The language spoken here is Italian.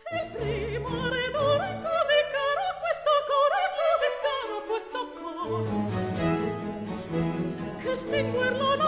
Il primo redore così caro, questo coro così caro, questo coro che stinguerlo non